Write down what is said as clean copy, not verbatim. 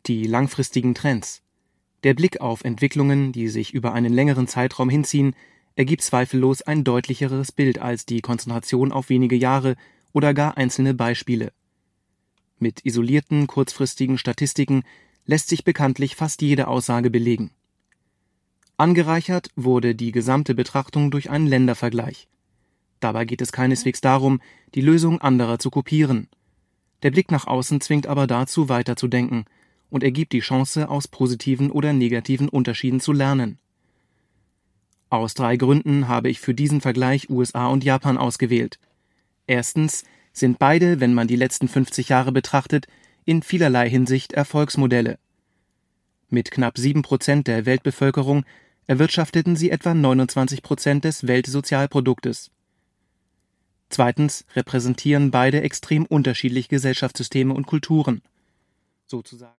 Die langfristigen Trends. Der Blick auf Entwicklungen, die sich über einen längeren Zeitraum hinziehen, ergibt zweifellos ein deutlicheres Bild als die Konzentration auf wenige Jahre oder gar einzelne Beispiele. Mit isolierten, kurzfristigen Statistiken lässt sich bekanntlich fast jede Aussage belegen. Angereichert wurde die gesamte Betrachtung durch einen Ländervergleich. Dabei geht es keineswegs darum, die Lösung anderer zu kopieren. Der Blick nach außen zwingt aber dazu, weiterzudenken und ergibt die Chance, aus positiven oder negativen Unterschieden zu lernen. Aus 3 Gründen habe ich für diesen Vergleich USA und Japan ausgewählt. Erstens sind beide, wenn man die letzten 50 Jahre betrachtet, in vielerlei Hinsicht Erfolgsmodelle. Mit knapp 7% der Weltbevölkerung erwirtschafteten sie etwa 29% des Weltsozialproduktes. Zweitens repräsentieren beide extrem unterschiedliche Gesellschaftssysteme und Kulturen. Sozusagen